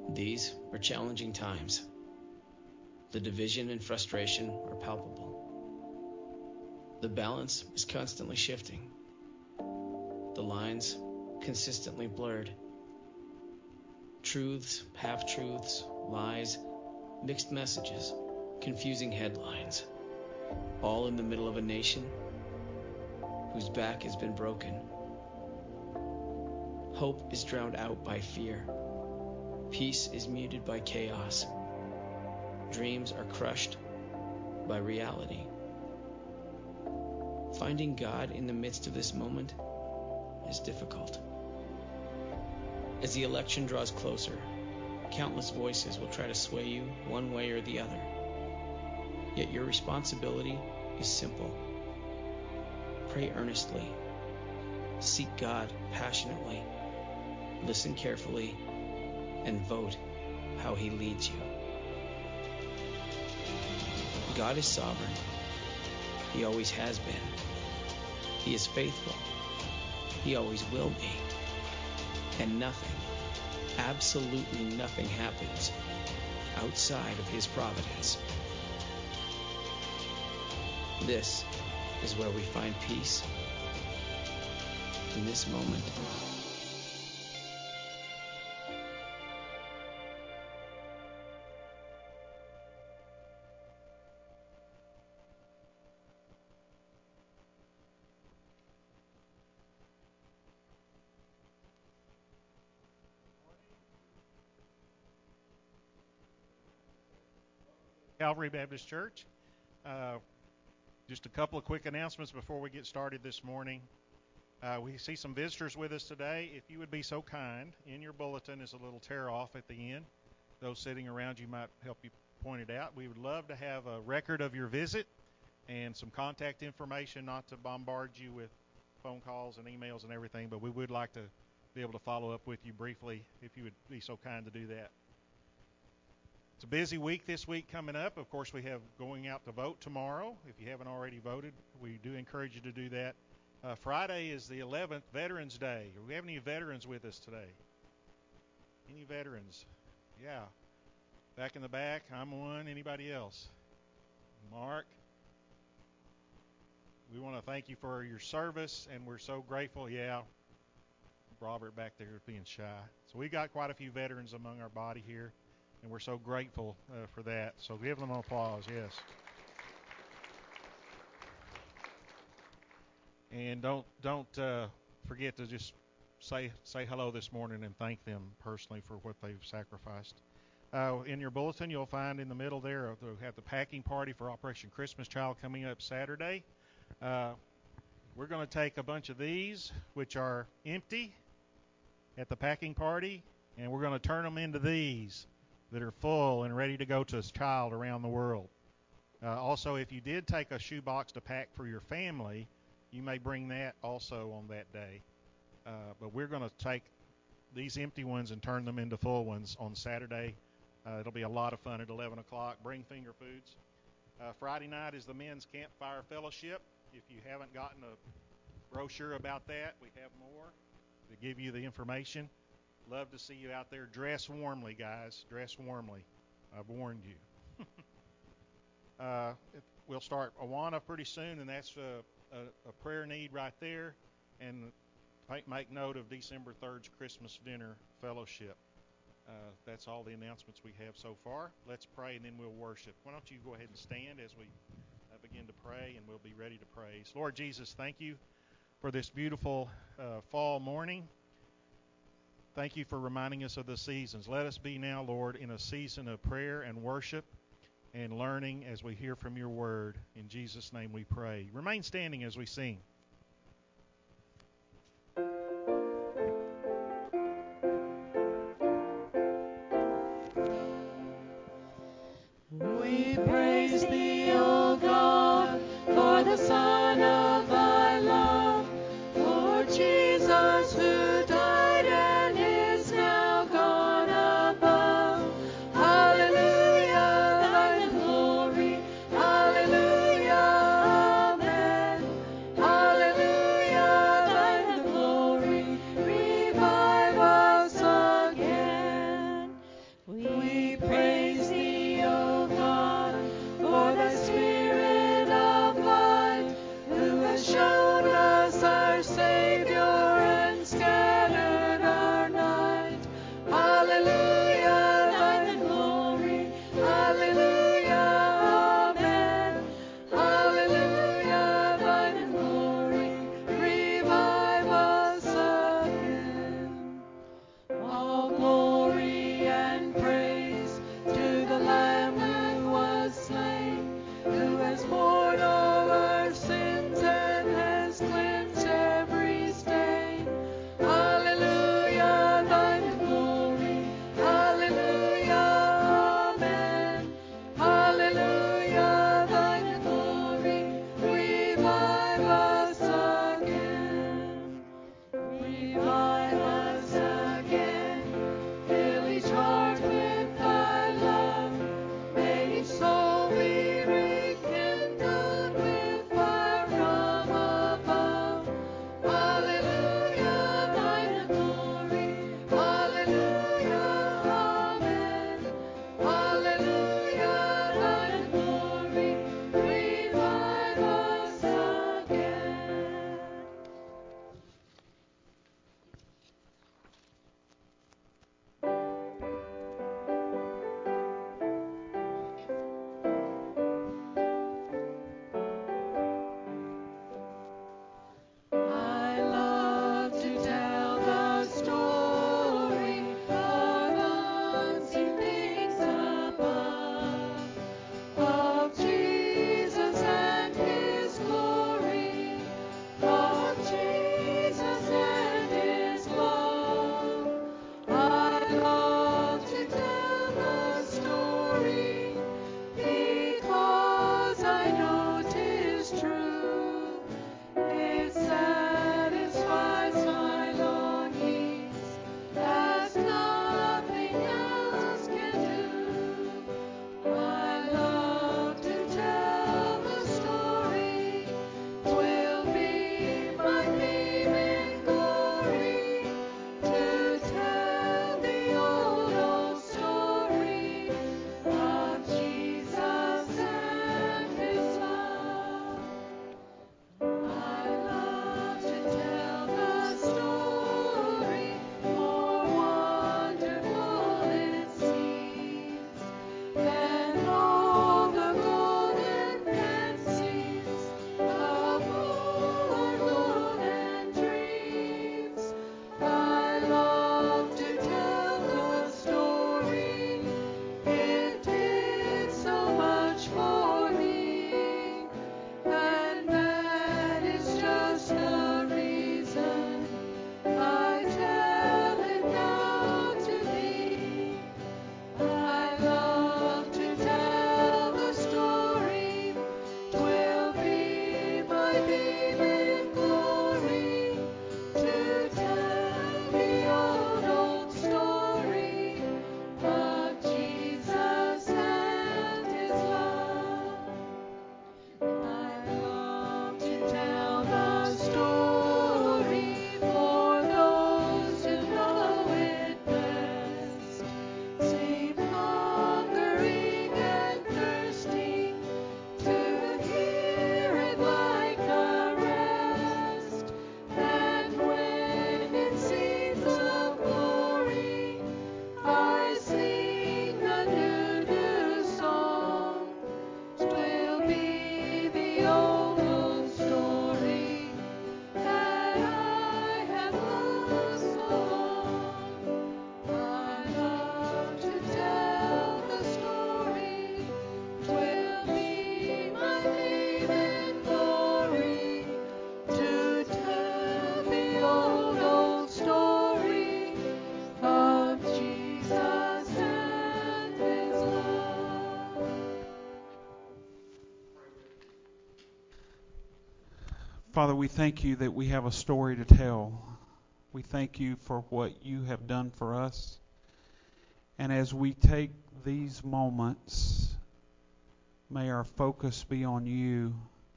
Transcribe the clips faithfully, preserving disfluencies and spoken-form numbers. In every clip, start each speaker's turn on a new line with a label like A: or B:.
A: These are challenging times. The division and frustration are palpable. The balance is constantly shifting. The lines consistently blurred. Truths, half-truths, lies, mixed messages, confusing headlines, all in the middle of a nation whose back has been broken. Hope is drowned out by fear. Peace is muted by chaos. Dreams are crushed by reality. Finding God in the midst of this moment is difficult. As the election draws closer, countless voices will try to sway you one way or the other. Yet your responsibility is simple. Pray earnestly. Seek God passionately. Listen carefully and vote how He leads you. God is sovereign. He always has been. He is faithful. He always will be. And nothing, absolutely nothing happens outside of His providence. This is where we find peace in this moment.
B: Calvary Baptist Church. Uh, just a couple of quick announcements before we get started this morning. Uh, we see some visitors with us today. If you would be so kind, in your bulletin is a little tear-off at the end. Those sitting around you might help you point it out. We would love to have a record of your visit and some contact information, not to bombard you with phone calls and emails and everything, but we would like to be able to follow up with you briefly if you would be so kind to do that. It's a busy week this week coming up. Of course, we have going out to vote tomorrow. If you haven't already voted, we do encourage you to do that. Uh, Friday is the eleventh, Veterans Day. Do we have any veterans with us today? Any veterans? Yeah. Back in the back, I'm one. Anybody else? Mark? We want to thank you for your service, and we're so grateful. Yeah. Robert back there being shy. So we got quite a few veterans among our body here. And we're so grateful uh, for that. So give them an applause, yes. And don't don't uh, forget to just say say hello this morning and thank them personally for what they've sacrificed. Uh, in your bulletin, you'll find in the middle there, they'll have the packing party for Operation Christmas Child coming up Saturday. Uh, we're going to take a bunch of these, which are empty, at the packing party, and we're going to turn them into these that are full and ready to go to a child around the world. Uh, also, if you did take a shoebox to pack for your family, you may bring that also on that day. Uh, but we're going to take these empty ones and turn them into full ones on Saturday. Uh, it'll be a lot of fun at eleven o'clock. Bring finger foods. Uh, Friday night is the Men's Campfire Fellowship. If you haven't gotten a brochure about that, we have more to give you the information. Love to see you out there. Dress warmly, guys. Dress warmly. I've warned you. uh, we'll start Awana pretty soon, and that's a, a, a prayer need right there. And make note of December third's Christmas dinner fellowship. Uh, that's all the announcements we have so far. Let's pray, and then we'll worship. Why don't you go ahead and stand as we uh, begin to pray, and we'll be ready to praise. Lord Jesus, thank you for this beautiful uh, fall morning. Thank you for reminding us of the seasons. Let us be now, Lord, in a season of prayer and worship and learning as we hear from your word. In Jesus' name we pray. Remain standing as we sing.
C: We praise thee, O God, for the Son of thy love, for Jesus who died and is now gone above. Hallelujah, thine glory. Hallelujah, amen. Hallelujah.
D: Father, we thank you that we have a story to tell. We thank you for what you have done for us. And as we take these moments, may our focus be on you.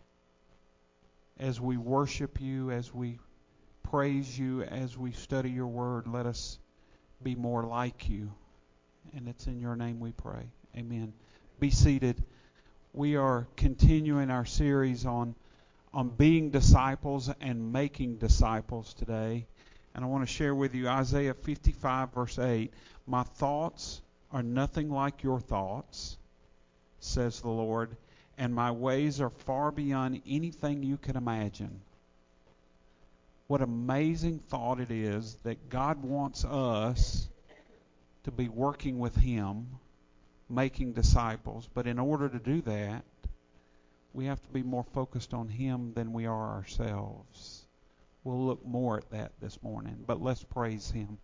D: As we worship you, as we praise you, as we study your word, let us be more like you. And it's in your name we pray. Amen. Be seated. We are continuing our series on, on being disciples and making disciples today. And I want to share with you Isaiah fifty-five, verse eight. My thoughts are nothing like your thoughts, says the Lord, and my ways are far beyond anything you can imagine. What amazing thought it is that God wants us to be working with Him, making disciples. But in order to do that, we have to be more focused on Him than we are ourselves. We'll look more at that this morning, but let's praise Him.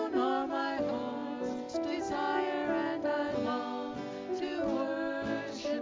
C: Desire and I long to worship.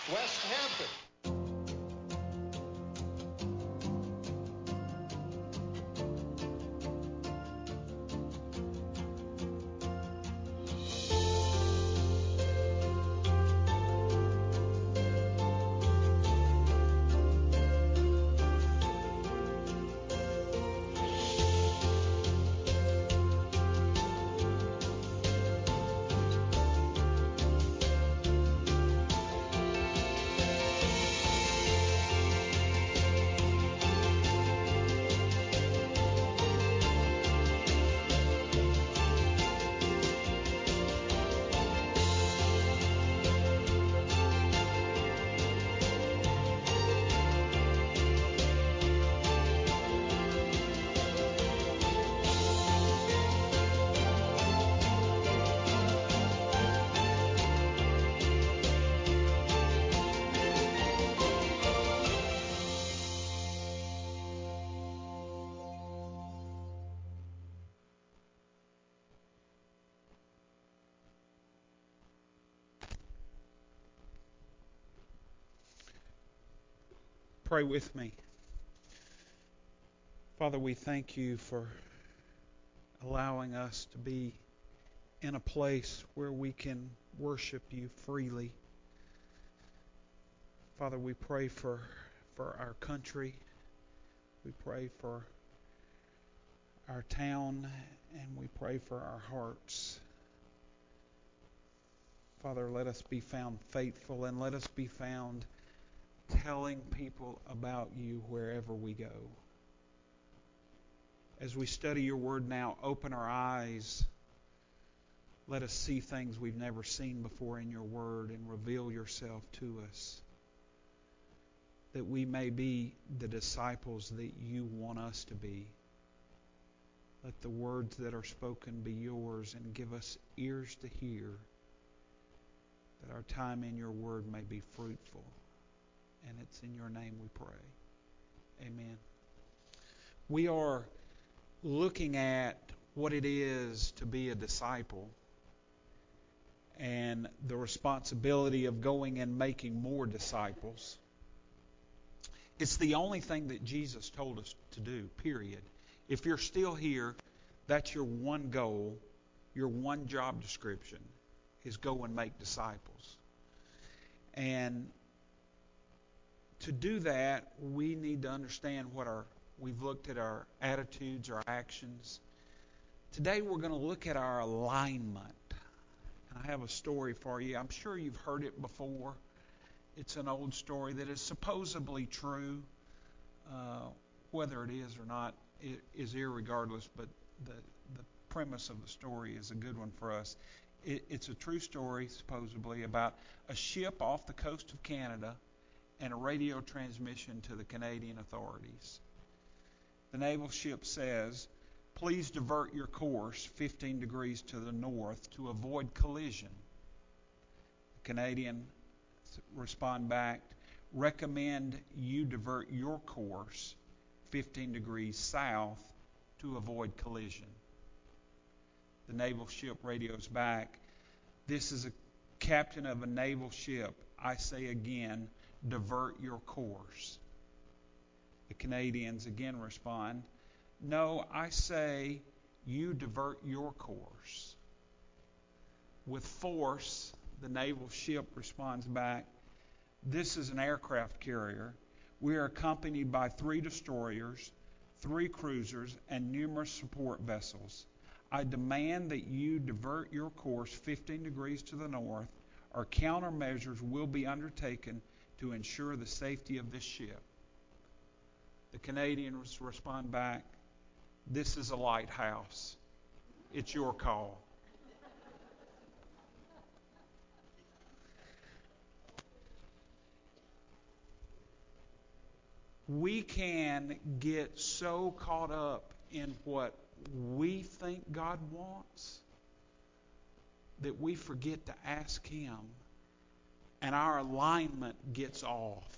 E: West Hampton.
D: Pray with me. Father, we thank you for allowing us to be in a place where we can worship you freely. Father, we pray for, for our country. We pray for our town, and we pray for our hearts. Father, let us be found faithful, and let us be found telling people about you wherever we go. As we study your word now, open our eyes. Let us see things we've never seen before in your word, and reveal yourself to us, that we may be the disciples that you want us to be. Let the words that are spoken be yours, and give us ears to hear, that our time in your word may be fruitful. And it's in your name we pray. Amen. We are looking at what it is to be a disciple, and the responsibility of going and making more disciples. It's the only thing that Jesus told us to do, period. If you're still here, that's your one goal, your one job description, is go and make disciples. And to do that, we need to understand what our, we've looked at our attitudes, our actions. Today we're going to look at our alignment. And I have a story for you. I'm sure you've heard it before. It's an old story that is supposedly true. Uh, whether it is or not it is irregardless, but the, the premise of the story is a good one for us. It, it's a true story, supposedly, about a ship off the coast of Canada and a radio transmission to the Canadian authorities. The naval ship says, "Please divert your course fifteen degrees to the north to avoid collision." The Canadian respond back, "Recommend you divert your course fifteen degrees south to avoid collision." The naval ship radios back, "This is a captain of a naval ship. I say again, divert your course." The Canadians again respond, "No, I say you divert your course." With force, the naval ship responds back, "This is an aircraft carrier. We are accompanied by three destroyers, three cruisers, and numerous support vessels. I demand that you divert your course fifteen degrees to the north, or countermeasures will be undertaken to ensure the safety of this ship." The Canadians respond back, "This is a lighthouse. It's your call." We can get so caught up in what we think God wants that we forget to ask Him, and our alignment gets off.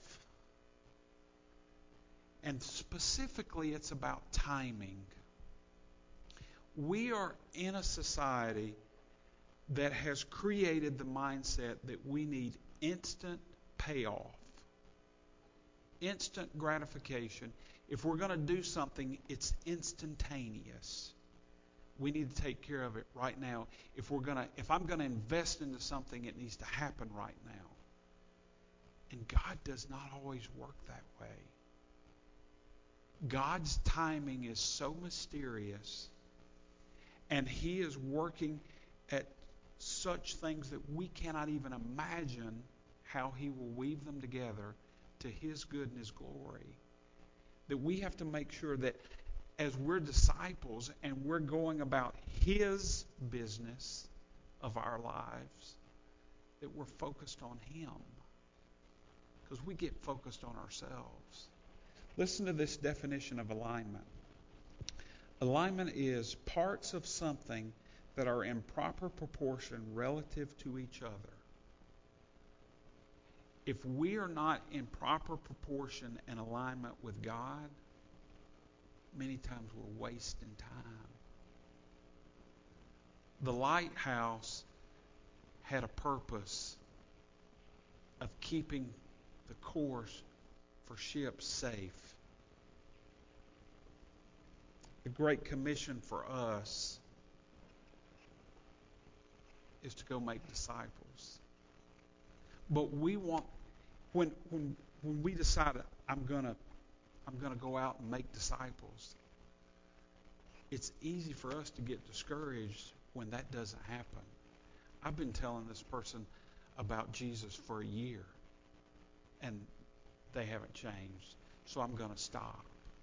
D: And specifically, it's about timing. We are in a society that has created the mindset that we need instant payoff. Instant gratification. If we're going to do something, it's instantaneous. We need to take care of it right now. If we're going to, if I'm going to invest into something, it needs to happen right now. And God does not always work that way. God's timing is so mysterious, and He is working at such things that we cannot even imagine how He will weave them together to His good and His glory. That we have to make sure that as we're disciples and we're going about His business of our lives, that we're focused on Him. Because we get focused on ourselves. Listen to this definition of alignment. Alignment is parts of something that are in proper proportion relative to each other. If we are not in proper proportion and alignment with God, many times we're wasting time. The lighthouse had a purpose of keeping the course for ships safe. The Great Commission for us is to go make disciples. But we want, when when when we decide I'm gonna I'm gonna go out and make disciples, it's easy for us to get discouraged when that doesn't happen. I've been telling this person about Jesus for a year, and they haven't changed, so I'm going to stop.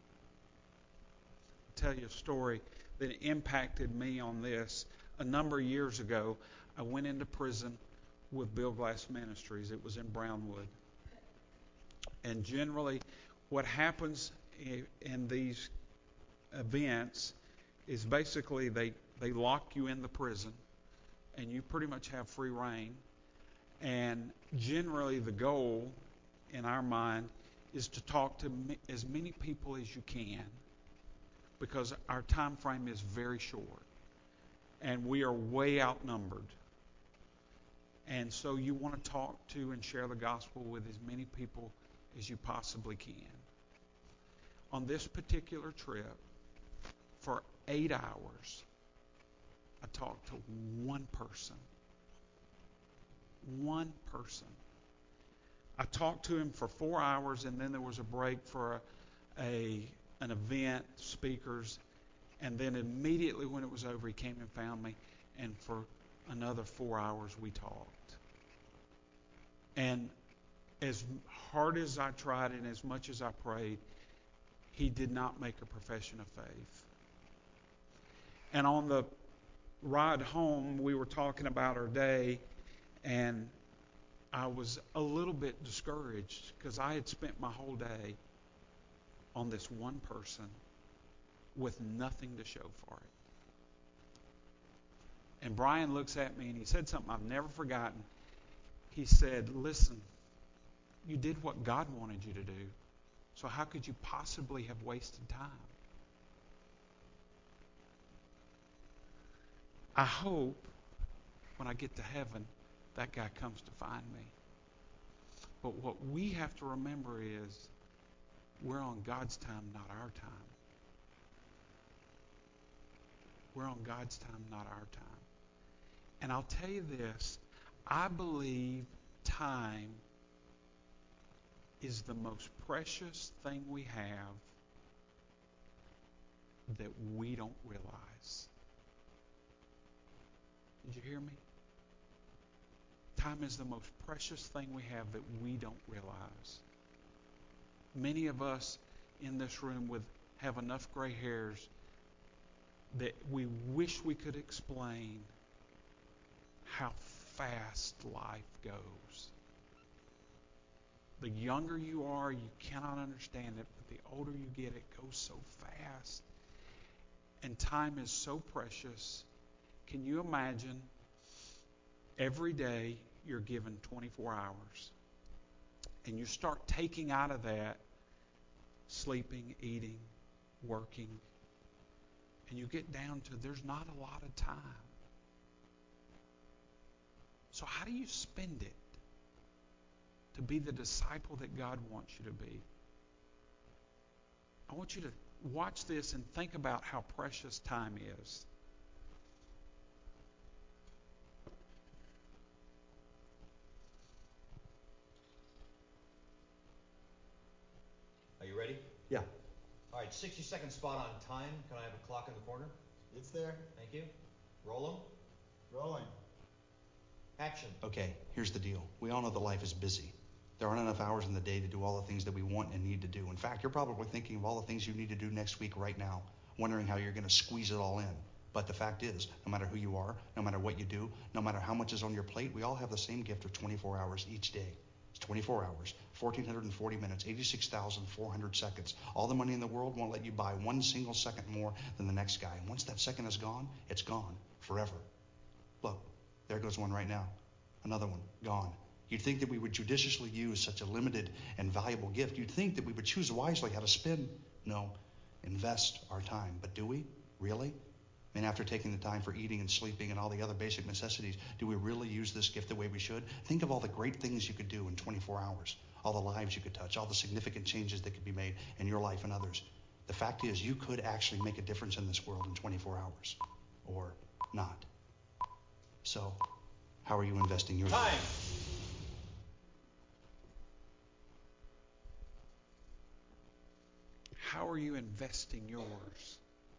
D: I'll tell you a story that impacted me on this. A number of years ago, I went into prison with Bill Glass Ministries. It was in Brownwood. And generally, what happens in these events is basically they, they lock you in the prison, and you pretty much have free reign. And generally, the goal in our mind is to talk to as many people as you can, because our time frame is very short and we are way outnumbered. And so you want to talk to and share the gospel with as many people as you possibly can. On this particular trip, for eight hours, I talked to one person. One person. I talked to him for four hours, and then there was a break for a, a an event, speakers, and then immediately when it was over, he came and found me, and for another four hours we talked. And as hard as I tried and as much as I prayed, he did not make a profession of faith. And on the ride home, we were talking about our day, and I was a little bit discouraged because I had spent my whole day on this one person with nothing to show for it. And Brian looks at me and he said something I've never forgotten. He said, "Listen, you did what God wanted you to do, so how could you possibly have wasted time?" I hope when I get to heaven, that guy comes to find me. But what we have to remember is we're on God's time, not our time. We're on God's time, not our time. And I'll tell you this, I believe time is the most precious thing we have that we don't realize. Did you hear me? Time is the most precious thing we have that we don't realize. Many of us in this room would have enough gray hairs that we wish we could explain how fast life goes. The younger you are, you cannot understand it, but the older you get, it goes so fast. And time is so precious. Can you imagine every day you're given twenty-four hours, and you start taking out of that sleeping, eating, working, and you get down to there's not a lot of time. So how do you spend it? to be the disciple that God wants you to be. I want you to watch this and think about how precious time is.
E: Are you ready?
F: Yeah.
E: All right, sixty second spot on time. Can I have a clock in the corner?
F: It's there.
E: Thank you. Roll 'em.
F: Rolling.
E: Action.
F: Okay, here's the deal. We all know that life is busy. There aren't enough hours in the day to do all the things that we want and need to do. In fact, you're probably thinking of all the things you need to do next week right now, wondering how you're going to squeeze it all in. But the fact is, no matter who you are, no matter what you do, no matter how much is on your plate, we all have the same gift of twenty-four hours each day. It's twenty-four hours, one thousand four hundred forty minutes, eighty-six thousand four hundred seconds. All the money in the world won't let you buy one single second more than the next guy. And once that second is gone, it's gone forever. Look, there goes one right now. Another one, gone. You'd think that we would judiciously use such a limited and valuable gift. You'd think that we would choose wisely how to spend, no, invest our time. But do we? Really? And after taking the time for eating and sleeping and all the other basic necessities, do we really use this gift the way we should? Think of all the great things you could do in twenty-four hours, all the lives you could touch, all the significant changes that could be made in your life and others. The fact is, you could actually make a difference in this world in twenty-four hours, or not. So, how are you investing your
E: time?
D: How are you investing yours?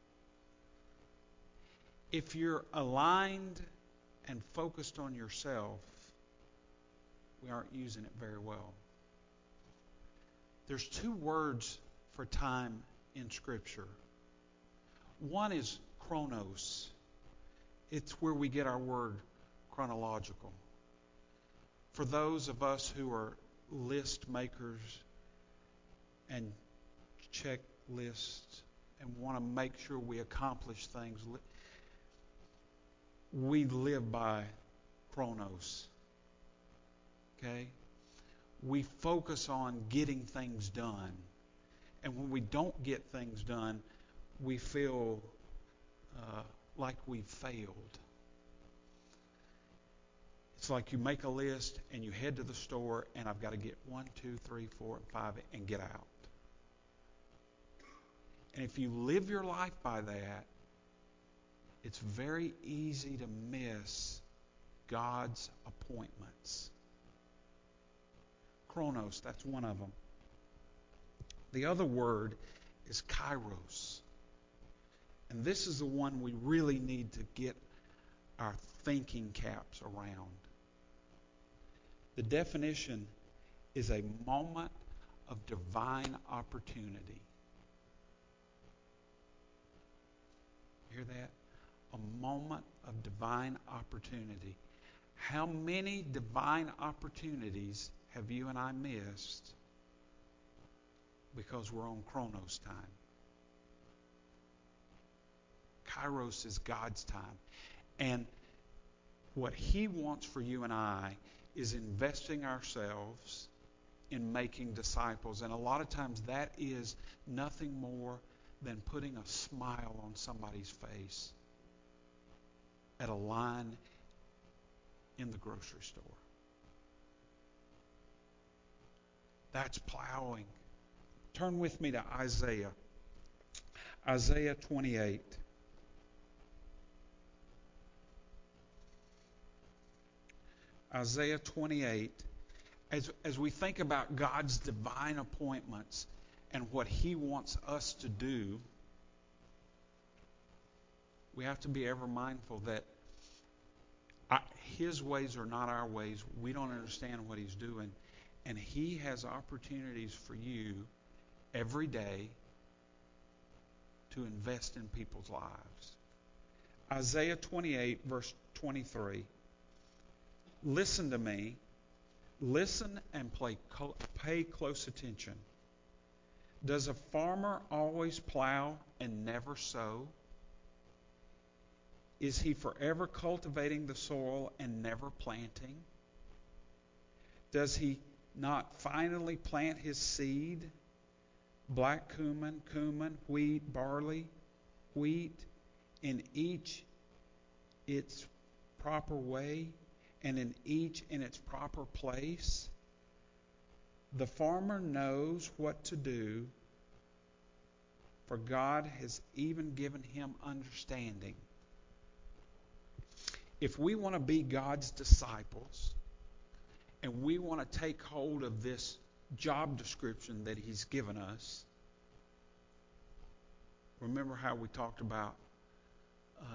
D: If you're aligned and focused on yourself, we aren't using it very well. There's two words for time in Scripture. One is chronos. It's where we get our word chronological. For those of us who are list makers and checklists and want to make sure we accomplish things, we live by chronos. Okay? We focus on getting things done. And when we don't get things done, we feel uh, like we've failed. It's like you make a list and you head to the store and I've got to get one, two, three, four, and five and get out. And if you live your life by that, it's very easy to miss God's appointments. Chronos, that's one of them. The other word is kairos. And this is the one we really need to get our thinking caps around. The definition is a moment of divine opportunity. Hear that? A moment of divine opportunity. How many divine opportunities have you and I missed because we're on chronos time? Kairos is God's time. And what He wants for you and I is investing ourselves in making disciples. And a lot of times that is nothing more than putting a smile on somebody's face at a line in the grocery store. That's plowing. Turn with me to Isaiah. Isaiah twenty-eight. Isaiah twenty-eight. As, as we think about God's divine appointments and what He wants us to do, we have to be ever mindful that I, His ways are not our ways. We don't understand what He's doing. And He has opportunities for you every day to invest in people's lives. Isaiah twenty-eight, verse twenty-three. Listen to me. Listen and play, pay close attention. Does a farmer always plow and never sow? Is he forever cultivating the soil and never planting? Does he not finally plant his seed? Black cumin, cumin, wheat, barley, wheat, in each its proper way, and in each in its proper place? The farmer knows what to do, for God has even given him understanding. If we want to be God's disciples, and we want to take hold of this job description that He's given us, remember how we talked about uh,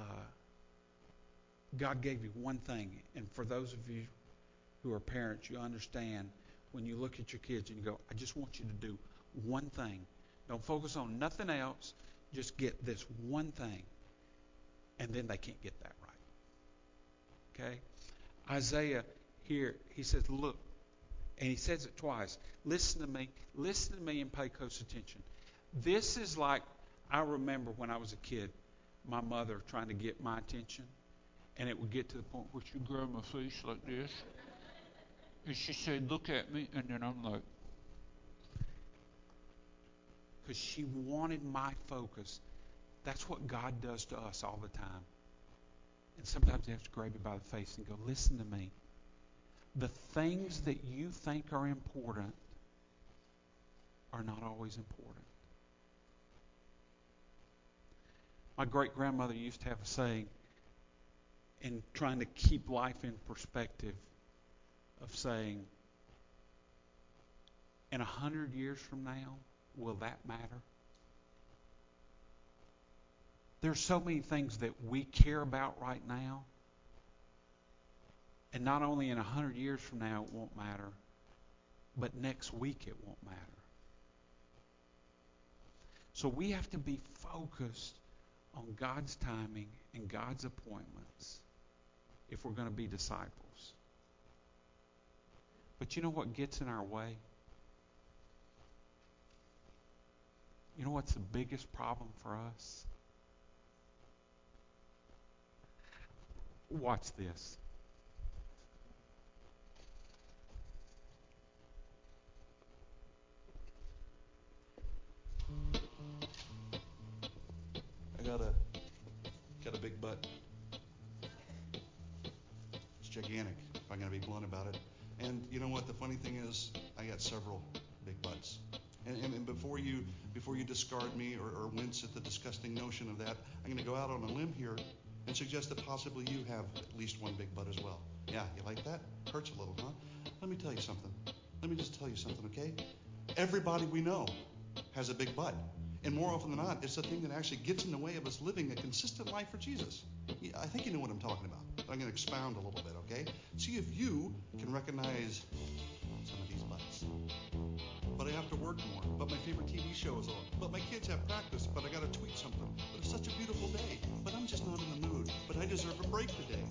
D: God gave you one thing. And for those of you who are parents, you understand when you look at your kids and you go, I just want you to do one thing. Don't focus on nothing else. Just get this one thing. And then they can't get that right. Okay? Isaiah here, he says, look. And he says it twice. Listen to me. Listen to me and pay close attention. This is like, I remember when I was a kid, my mother trying to get my attention. And it would get to the point where she'd grab my face like this. And she'd say, look at me. And then I'm like, because she wanted my focus. That's what God does to us all the time. And sometimes you have to grab you by the face and go, listen to me. The things that you think are important are not always important. My great-grandmother used to have a saying, in trying to keep life in perspective, of saying, in a hundred years from now, will that matter? There's so many things that we care about right now, and not only in a hundred years from now it won't matter, but next week it won't matter. So we have to be focused on God's timing and God's appointments if we're going to be disciples. But you know what gets in our way? You know what's the biggest problem for us? Watch this.
F: I got a got a big butt. It's gigantic, if I'm going to be blunt about it. And you know what? The funny thing is, I got several big butts. And, and, and before you before you discard me or, or wince at the disgusting notion of that, I'm going to go out on a limb here and suggest that possibly you have at least one big butt as well. Yeah, you like that? Hurts a little, huh? Let me tell you something. Let me just tell you something, okay? Everybody we know has a big butt. And more often than not, it's the thing that actually gets in the way of us living a consistent life for Jesus. Yeah, I think you know what I'm talking about. But I'm going to expound a little bit, okay? See if you can recognize some of these butts. But I have to work more. But my favorite T V show is on. But my kids have practice. But I got to tweet something. But it's such a beautiful day. But I'm just not in the mood. But I deserve a break today.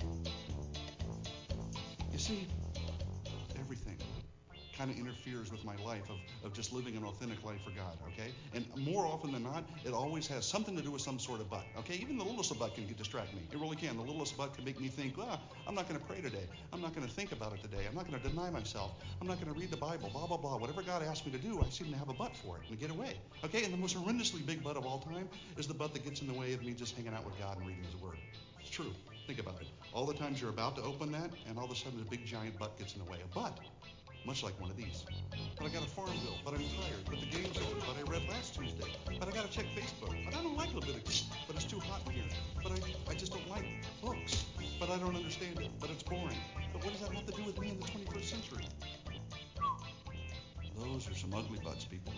F: You see, everything kind of interferes with my life of, of just living an authentic life for God, okay? And more often than not, it always has something to do with some sort of butt, okay? Even the littlest butt can distract me. It really can. The littlest butt can make me think, well, I'm not going to pray today. I'm not going to think about it today. I'm not going to deny myself. I'm not going to read the Bible, blah, blah, blah. Whatever God asks me to do, I seem to have a butt for it and get away, okay? And the most horrendously big butt of all time is the butt that gets in the way of me just hanging out with God and reading His Word. It's true. Think about it. All the times you're about to open that, and all of a sudden a big giant butt gets in the way. A butt. Much like one of these. But I got a farm bill, but I'm tired, but the game's over, but I read last Tuesday, but I gotta check Facebook, but I don't like Leviticus, but it's too hot in here, but I, I just don't like books, but I don't understand it, but it's boring. But what does that have to do with me in the twenty-first century? Those are some ugly butts, people.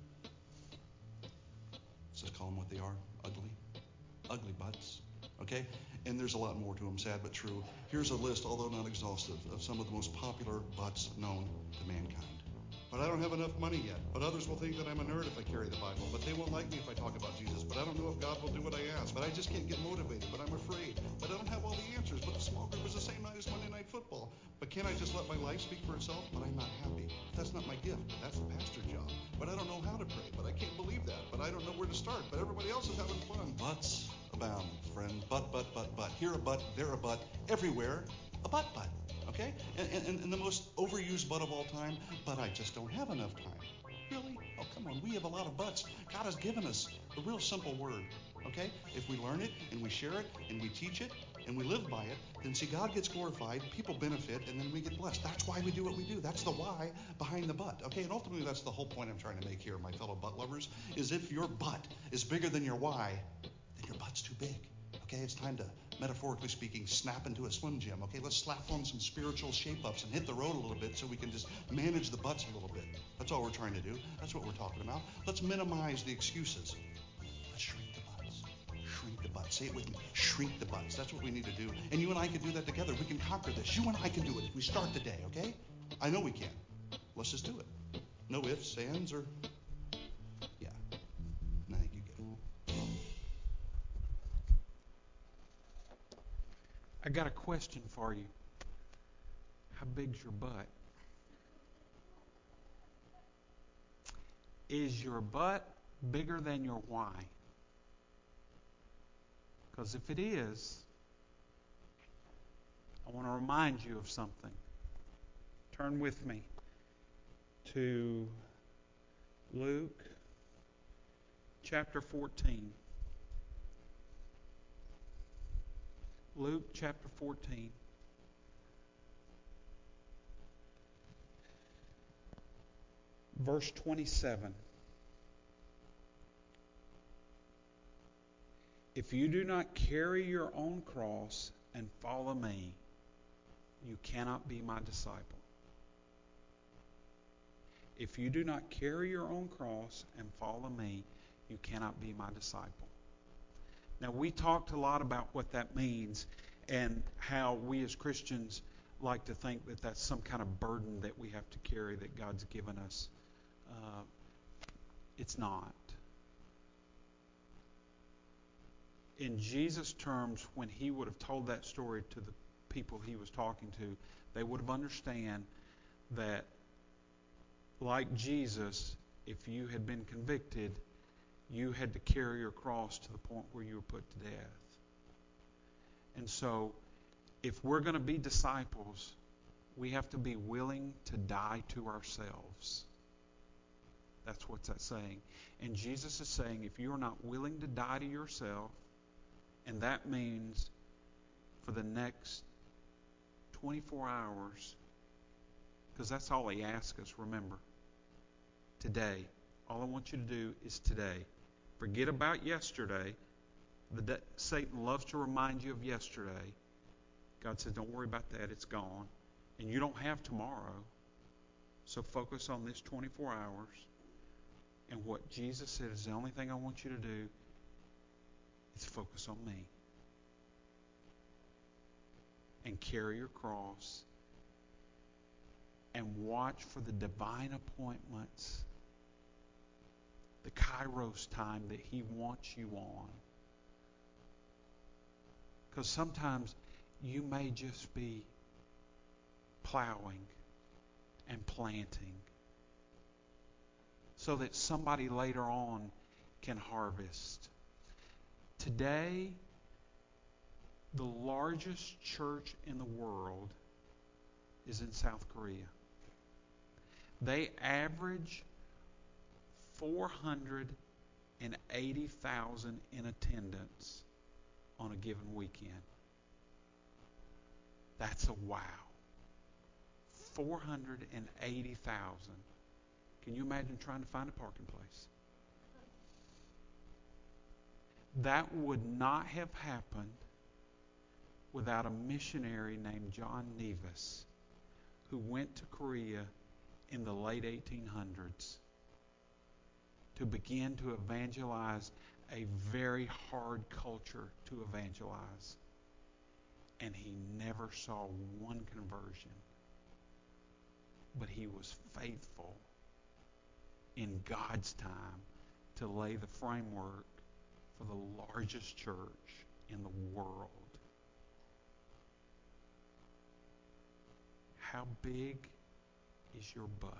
F: Let's just call them what they are, ugly. Ugly butts. Okay? And there's a lot more to them, sad but true. Here's a list, although not exhaustive, of some of the most popular butts known to mankind. But I don't have enough money yet. But others will think that I'm a nerd if I carry the Bible. But they won't like me if I talk about Jesus. But I don't know if God will do what I ask. But I just can't get motivated. But I'm afraid. But I don't have all the answers. But the small group is the same night as Monday Night Football. But can't I just let my life speak for itself? But I'm not happy. That's not my gift. But that's the pastor's job. But I don't know how to pray. But I can't believe that. But I don't know where to start. But everybody else is having fun. Butts abound, friend. Butt, butt, butt, butt. Here a butt, there a butt. Everywhere a butt, butt. Okay? And, and, and the most overused butt of all time, but I just don't have enough time. Really? Oh, come on. We have a lot of butts. God has given us a real simple word. Okay? If we learn it and we share it and we teach it and we live by it, then see, God gets glorified, people benefit, and then we get blessed. That's why we do what we do. That's the why behind the but. Okay, and ultimately that's the whole point I'm trying to make here, my fellow butt lovers, is if your butt is bigger than your why, then your butt's too big. Okay, it's time to, metaphorically speaking, snap into a Slim Jim. Okay, let's slap on some spiritual shape-ups and hit the road a little bit so we can just manage the butts a little bit. That's all we're trying to do. That's what we're talking about. Let's minimize the excuses. Let's shrink the butts. Shrink the butts. Say it with me. Shrink the butts. That's what we need to do. And you and I can do that together. We can conquer this. You and I can do it if we start today, okay? I know we can. Let's just do it. No ifs, ands, or... Yeah. I think you get it.
D: I got a question for you. How big's your butt? Is your butt bigger than your why? Because if it is, I want to remind you of something. Turn with me to Luke chapter fourteen. Luke chapter fourteen. Verse twenty-seven. If you do not carry your own cross and follow me, you cannot be my disciple. If you do not carry your own cross and follow me, you cannot be my disciple. Now, we talked a lot about what that means and how we as Christians like to think that that's some kind of burden that we have to carry that God's given us. Uh, it's not. In Jesus' terms, when he would have told that story to the people he was talking to, they would have understand that, like Jesus, if you had been convicted, you had to carry your cross to the point where you were put to death. And so, if we're going to be disciples, we have to be willing to die to ourselves. That's what that's saying. And Jesus is saying, if you're not willing to die to yourself, and that means for the next twenty-four hours, because that's all he asks us, remember. Today. All I want you to do is today. Forget about yesterday. The de- Satan loves to remind you of yesterday. God says, don't worry about that. It's gone. And you don't have tomorrow. So focus on this twenty-four hours. And what Jesus said is the only thing I want you to do is focus on me. And carry your cross. And watch for the divine appointments. The Kairos time that he wants you on. Because sometimes you may just be plowing and planting so that somebody later on can harvest. Today, the largest church in the world is in South Korea. They average four hundred eighty thousand in attendance on a given weekend. That's a wow. four hundred eighty thousand. Can you imagine trying to find a parking place? That would not have happened without a missionary named John Nevis who went to Korea in the late eighteen hundreds to begin to evangelize a very hard culture to evangelize. And he never saw one conversion. But he was faithful in God's time to lay the framework for the largest church in the world. How big is your butt?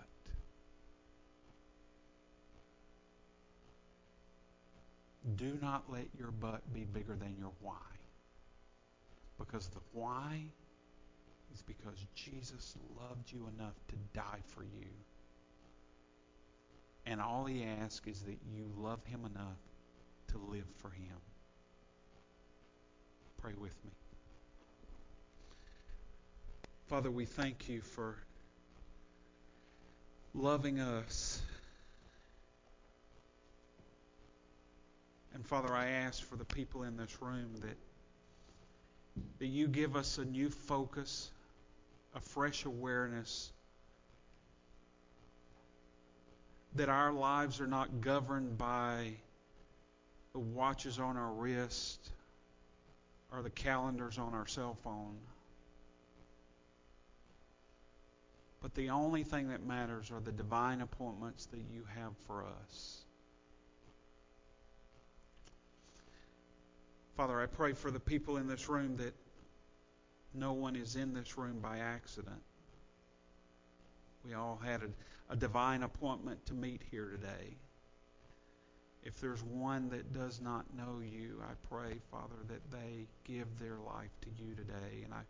D: Do not let your butt be bigger than your why. Because the why is because Jesus loved you enough to die for you. And all he asks is that you love him enough to live for him. Pray with me. Father, we thank you for loving us. And Father, I ask for the people in this room that, that you give us a new focus, a fresh awareness that our lives are not governed by the watches on our wrist or the calendars on our cell phone. But the only thing that matters are the divine appointments that you have for us. Father, I pray for the people in this room that no one is in this room by accident. We all had a, a divine appointment to meet here today. If there's one that does not know you, I pray, Father, that they give their life to you today. And I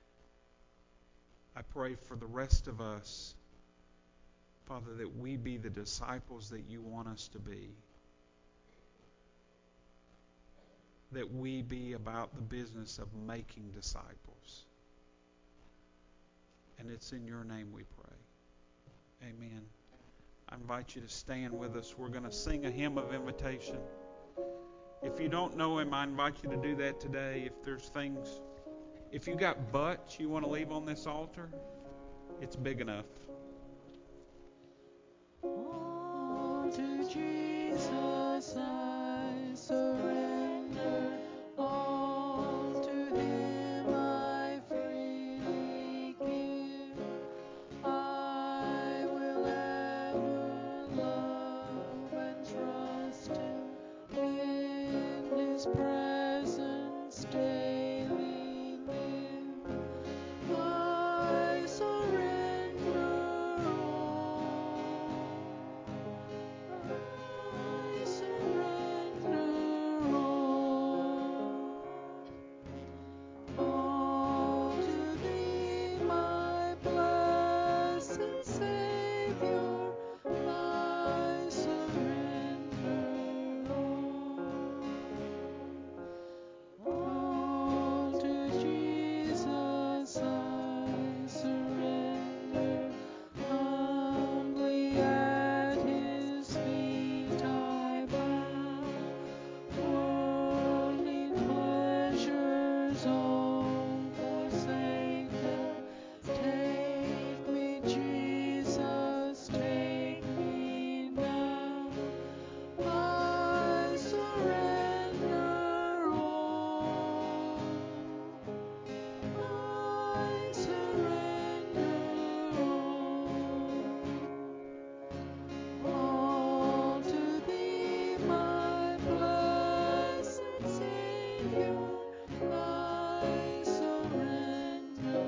D: I pray for the rest of us, Father, that we be the disciples that you want us to be. That we be about the business of making disciples. And it's in your name we pray. Amen. I invite you to stand with us. We're going to sing a hymn of invitation. If you don't know him, I invite you to do that today. If there's things, if you got butts you want to leave on this altar, it's big enough.
C: All to Jesus I surrender. All to him I freely give. I will ever love and trust him in his presence daily live. I surrender all. I surrender all. All to thee, my blessed Savior, I surrender all. All to Jesus I surrender. Humbly at his feet I bow. Worldly pleasures all forsaken. Take me, Jesus, take me now. I surrender all. I surrender all. All to thee, my blessed Savior, I surrender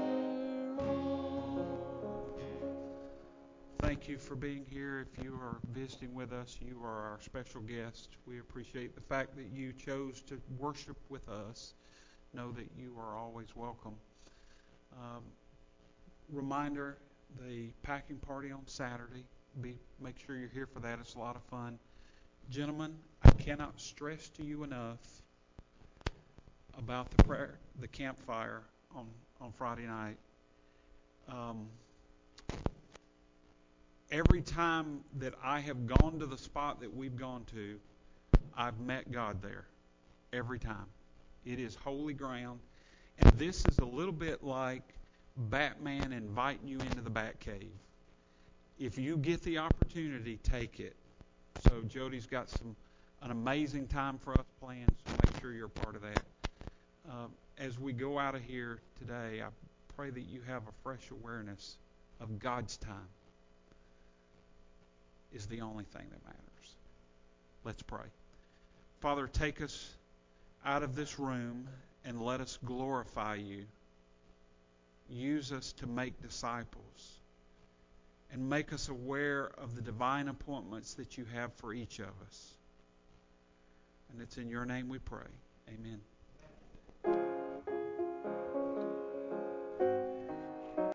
C: all.
D: Thank you for being here. If you are visiting with us, you are our special guest. We appreciate the fact that you chose to worship with us. Know that you are always welcome. Um, reminder, the packing party on Saturday. Be make sure you're here for that. It's a lot of fun. Gentlemen, I cannot stress to you enough about the prayer, the campfire on, on Friday night. Um, every time that I have gone to the spot that we've gone to, I've met God there. Every time. It is holy ground. And this is a little bit like Batman inviting you into the Batcave. If you get the opportunity, take it. So Jody's got some an amazing time for us planned, so make sure you're a part of that. Um, as we go out of here today, I pray that you have a fresh awareness of God's time is the only thing that matters. Let's pray. Father, take us out of this room and let us glorify you. Use us to make disciples and make us aware of the divine appointments that you have for each of us. And it's in your name we pray. Amen.